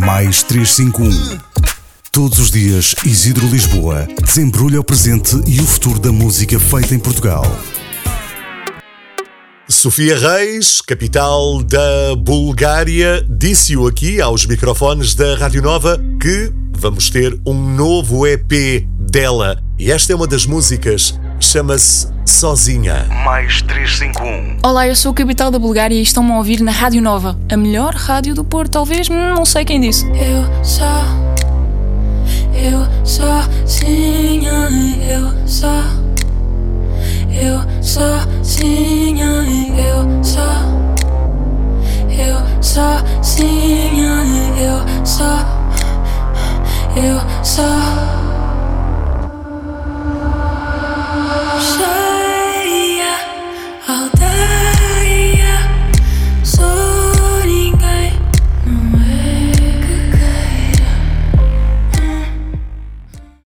mais 351. Todos os dias, Isidro Lisboa desembrulha o presente e o futuro da música feita em Portugal. Sofia Reis, capital da Bulgária, disse-o aqui aos microfones da Rádio Nova que vamos ter um novo EP dela. E esta é uma das músicas, chama-se Sozinha. Mais 351. Olá, eu sou o capital da Bulgária e estão-me a ouvir na Rádio Nova. A melhor rádio do Porto, talvez, não sei quem disse. Eu sozinha, eu sozinha, eu sozinha, eu só